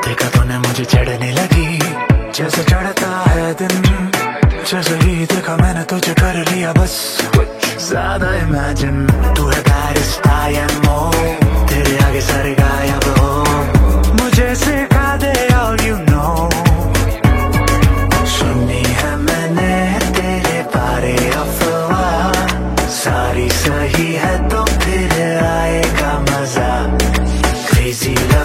देखा तूने मुझे चढ़ने लगी, जैसे चढ़ता है दिन, जैसे ही देखा मैंने तुझे कर लिया बस ज्यादा इमेजिन। तू है पैरिस IMO, तेरे आगे सारे गायब हो।